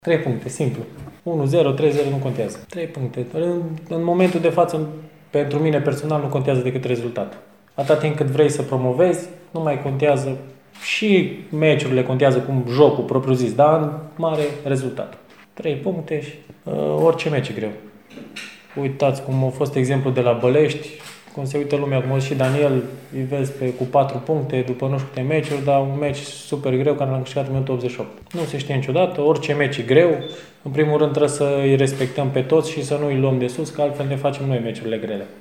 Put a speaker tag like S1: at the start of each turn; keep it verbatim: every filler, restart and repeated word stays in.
S1: trei puncte, simplu. unu zero, trei zero, nu contează. trei puncte. În, în momentul de față, pentru mine personal, nu contează decât rezultatul. Atâta timp cât vrei să promovezi, nu mai contează. Și meciurile contează cum jocul propriu-zis, dar în mare rezultat. trei puncte și uh, orice meci e greu. Uitați cum a fost exemplu de la Bălești, cum se uită lumea, cum a și Daniel, îi vezi pe, cu patru puncte după nu știu câte meciuri, dar un meci super greu care l-am câștigat în minutul optzeci și opt. Nu se știe niciodată, orice meci e greu. În primul rând trebuie să îi respectăm pe toți și să nu îi luăm de sus, că altfel ne facem noi meciurile grele.